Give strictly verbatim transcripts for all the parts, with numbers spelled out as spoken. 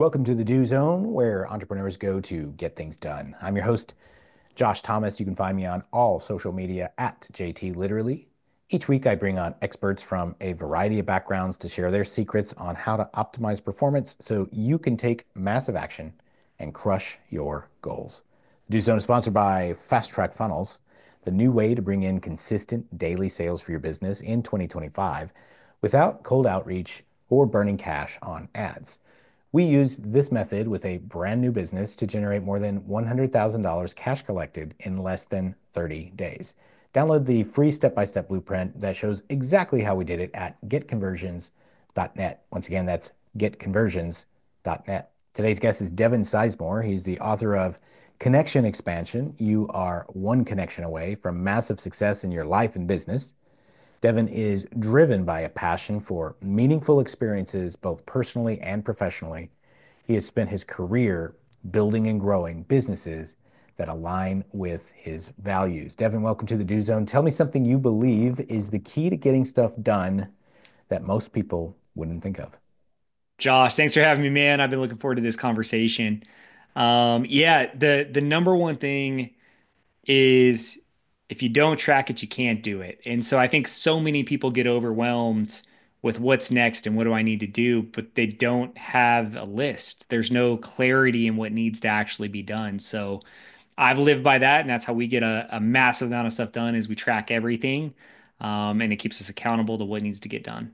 Welcome to the Do Zone, where entrepreneurs go to get things done. I'm your host, Josh Thomas. You can find me on all social media at J T Literally. Each week, I bring on experts from a variety of backgrounds to share their secrets on how to optimize performance so you can take massive action and crush your goals. The Do Zone is sponsored by Fast Track Funnels, the new way to bring in consistent daily sales for your business in twenty twenty-five without cold outreach or burning cash on ads. We used this method with a brand new business to generate more than one hundred thousand dollars cash collected in less than thirty days. Download the free step-by-step blueprint that shows exactly how we did it at get conversions dot net. Once again, that's get conversions dot net. Today's guest is Devin Sizemore. He's the author of Connection Expansion. You are one connection away from massive success in your life and business. Devin is driven by a passion for meaningful experiences, both personally and professionally. He has spent his career building and growing businesses that align with his values. Devin, welcome to the Do Zone. Tell me something you believe is the key to getting stuff done that most people wouldn't think of. Josh, thanks for having me, man. I've been looking forward to this conversation. Um, yeah, the the number one thing is if you don't track it, you can't do it. And so I think so many people get overwhelmed with what's next and what do I need to do, but they don't have a list. There's no clarity in what needs to actually be done. So I've lived by that, and that's how we get a, a massive amount of stuff done is we track everything, um, and it keeps us accountable to what needs to get done.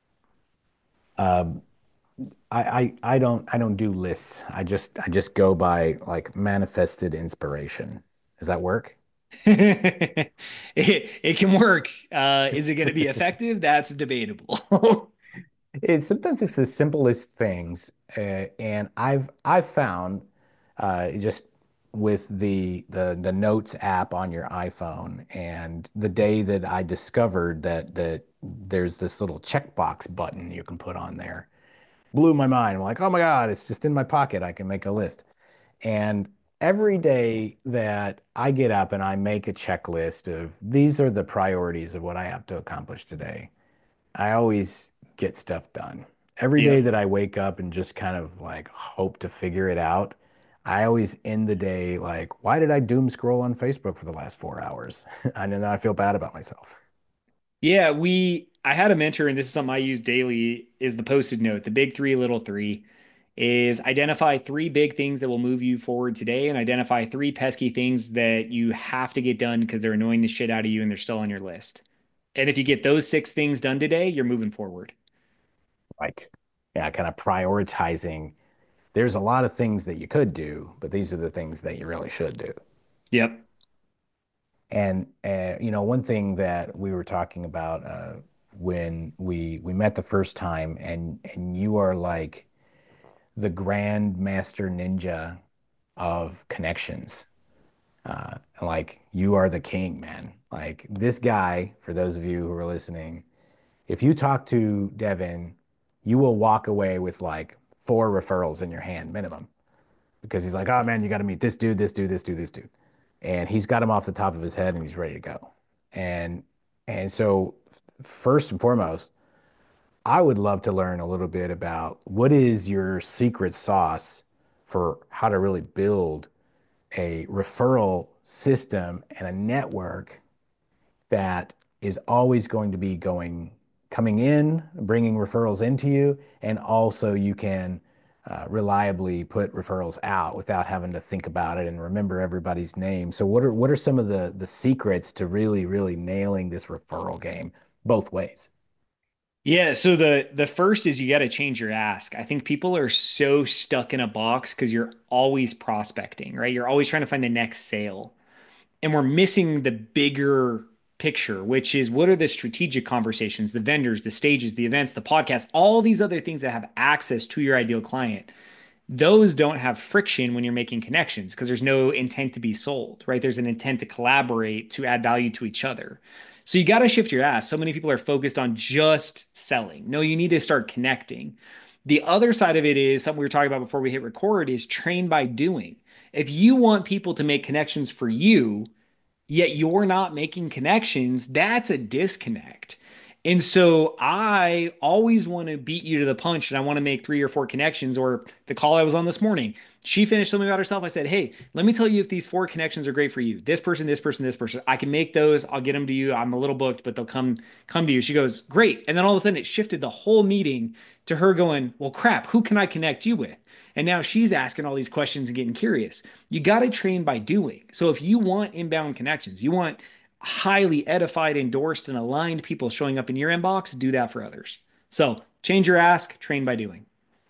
Um, I, I I don't I don't do lists. I just I just go by like manifested inspiration. Does that work? it, it can work. Uh, is it going to be effective? That's debatable. It's sometimes it's the simplest things, uh, and I've I've found uh, just with the the the Notes app on your iPhone, and the day that I discovered that that there's this little checkbox button you can put on there, blew my mind. I'm like, oh my God, it's just in my pocket. I can make a list. And every day that I get up and I make a checklist of these are the priorities of what I have to accomplish today, I always get stuff done. Every day Yep. that I wake up and just kind of like hope to figure it out, I always end the day like, why did I doom scroll on Facebook for the last four hours? And then I feel bad about myself. Yeah, we I had a mentor, and this is something I use daily, is the post-it note, the big three, little three, is identify three big things that will move you forward today and identify three pesky things that you have to get done because they're annoying the shit out of you and they're still on your list. And if you get those six things done today, you're moving forward. Right. Yeah, kind of prioritizing. There's a lot of things that you could do, but these are the things that you really should do. Yep. And uh, you know, one thing that we were talking about uh, when we we met the first time, and and you are like the grand master ninja of connections. Uh, like you are the king, man. Like this guy, for those of you who are listening, if you talk to Devin, you will walk away with like four referrals in your hand minimum because he's like, oh man, you got to meet this dude, this dude, this dude, this dude. And he's got him off the top of his head and he's ready to go. And and so first and foremost, I would love to learn a little bit about what is your secret sauce for how to really build a referral system and a network that is always going to be going coming in, bringing referrals into you, and also you can uh, reliably put referrals out without having to think about it and remember everybody's name. So what are what are some of the the secrets to really really nailing this referral game both ways? Yeah, so the the first is you got to change your ask. I think people are so stuck in a box because you're always prospecting, right? You're always trying to find the next sale. And we're missing the bigger picture, which is what are the strategic conversations, the vendors, the stages, the events, the podcast, all these other things that have access to your ideal client. Those don't have friction when you're making connections because there's no intent to be sold, right? There's an intent to collaborate, to add value to each other. So you got to shift your ass. So many people are focused on just selling. No, you need to start connecting. The other side of it is something we were talking about before we hit record is train by doing. If you want people to make connections for you, yet you're not making connections, that's a disconnect. And so I always want to beat you to the punch and I want to make three or four connections. Or the call I was on this morning, she finished something about herself. I said, hey, let me tell you if these four connections are great for you. This person, this person, this person. I can make those. I'll get them to you. I'm a little booked, but they'll come come to you. She goes, great. And then all of a sudden it shifted the whole meeting to her going, well, crap, who can I connect you with? And now she's asking all these questions and getting curious. You got to train by doing. So if you want inbound connections, you want highly edified, endorsed, and aligned people showing up in your inbox, do that for others. So change your ask, train by doing.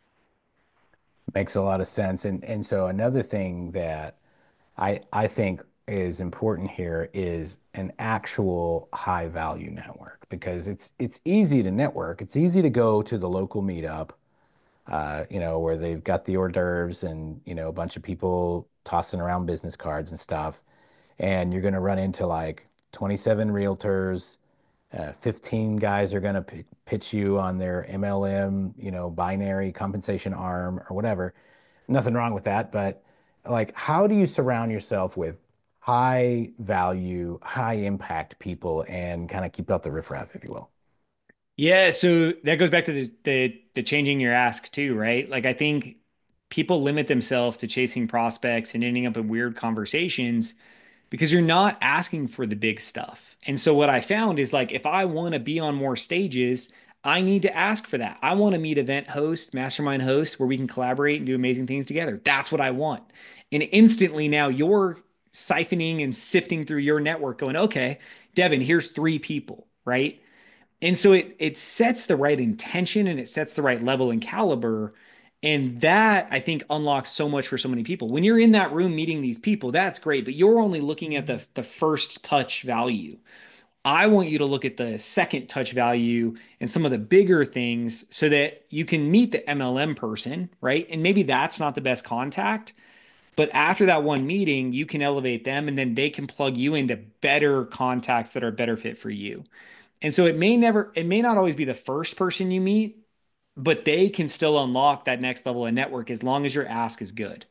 Makes a lot of sense. And and so another thing that I I think is important here is an actual high value network because it's it's easy to network. It's easy to go to the local meetup, uh, you know, where they've got the hors d'oeuvres and, you know, a bunch of people tossing around business cards and stuff. And you're going to run into like twenty-seven realtors, uh, fifteen guys are going to p pitch you on their M L M, you know, binary compensation arm or whatever. Nothing wrong with that, but like, how do you surround yourself with high value, high impact people and kind of keep out the riffraff, if you will? Yeah, so that goes back to the, the the changing your ask too, right? Like I think people limit themselves to chasing prospects and ending up in weird conversations because you're not asking for the big stuff. And so what I found is like if I want to be on more stages, I need to ask for that. I want to meet event hosts, mastermind hosts where we can collaborate and do amazing things together. That's what I want. And instantly now you're siphoning and sifting through your network going, okay, Devin, here's three people, right? And so it it sets the right intention and it sets the right level and caliber. And that I think unlocks so much for so many people. When you're in that room meeting these people, that's great, but you're only looking at the the first touch value. I want you to look at the second touch value and some of the bigger things so that you can meet the M L M person, right? And maybe that's not the best contact, but after that one meeting, you can elevate them and then they can plug you into better contacts that are better fit for you. And so it may never, it may not always be the first person you meet, but they can still unlock that next level of network as long as your ask is good.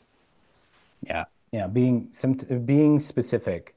Yeah. Yeah. Being some being specific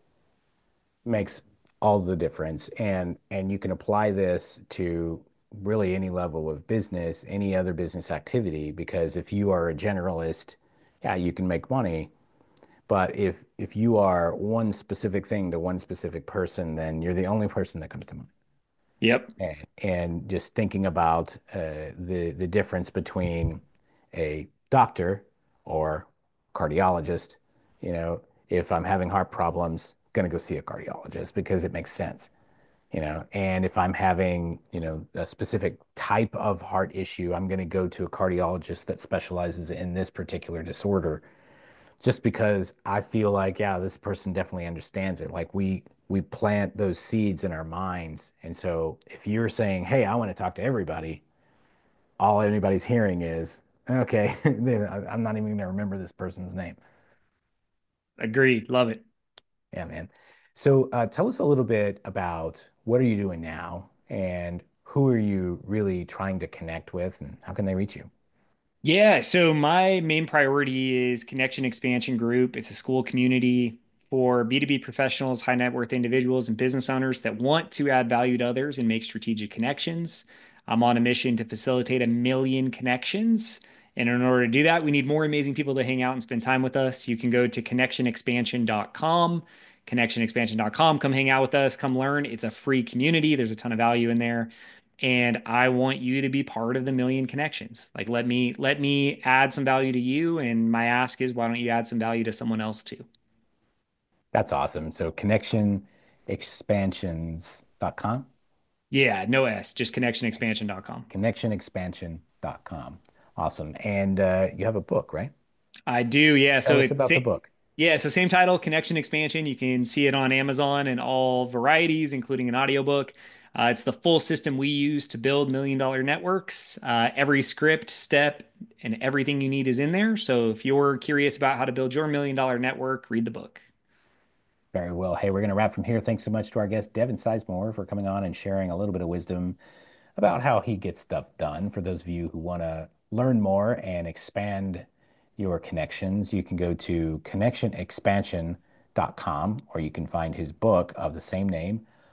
makes all the difference. And and you can apply this to really any level of business, any other business activity, because if you are a generalist, yeah, you can make money. But if if you are one specific thing to one specific person, then you're the only person that comes to mind. Yep. And, and just thinking about uh, the the difference between a doctor or cardiologist, you know, if I'm having heart problems, gonna go see a cardiologist because it makes sense, you know. And if I'm having, you know, a specific type of heart issue, I'm gonna go to a cardiologist that specializes in this particular disorder just because I feel like, yeah, this person definitely understands it. Like we we plant those seeds in our minds. And so if you're saying, hey, I want to talk to everybody, all anybody's hearing is, okay, I'm not even going to remember this person's name. Agreed. Love it. Yeah, man. So uh, tell us a little bit about what are you doing now and who are you really trying to connect with and how can they reach you? Yeah, so my main priority is Connection Expansion Group. It's a school community for B two B professionals, high net worth individuals, and business owners that want to add value to others and make strategic connections. I'm on a mission to facilitate a million connections. And in order to do that, we need more amazing people to hang out and spend time with us. You can go to connection expansion dot com, connection expansion dot com. Come hang out with us, come learn. It's a free community. There's a ton of value in there and I want you to be part of the million connections. Like let me let me add some value to you and my ask is why don't you add some value to someone else too? That's awesome. So connection expansions dot com. Yeah, no S, just connection expansion dot com. connection expansion dot com. Awesome. And uh, you have a book, right? I do, yeah. Tell So us it's about the book. yeah, so same title, Connection Expansion. You can see it on Amazon and all varieties, including an audiobook. Uh, it's the full system we use to build million dollar networks. Uh, every script, step, and everything you need is in there. So if you're curious about how to build your million dollar network, read the book. Very well. Hey, we're going to wrap from here. Thanks so much to our guest, Devin Sizemore, for coming on and sharing a little bit of wisdom about how he gets stuff done. For those of you who want to learn more and expand your connections, you can go to connection expansion dot com or you can find his book of the same name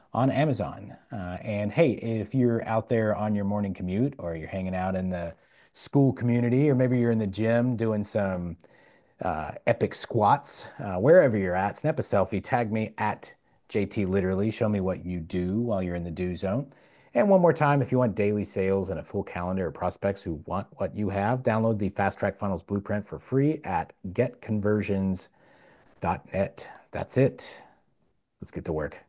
on Amazon. Uh, and hey, if you're out there on your morning commute or you're hanging out in the school community, or maybe you're in the gym doing some uh, epic squats, uh, wherever you're at, snap a selfie, tag me at J T Literally. Show me what you do while you're in the do zone. And one more time, if you want daily sales and a full calendar of prospects who want what you have, download the Fast Track Funnels Blueprint for free at get conversions dot net. That's it. Let's get to work.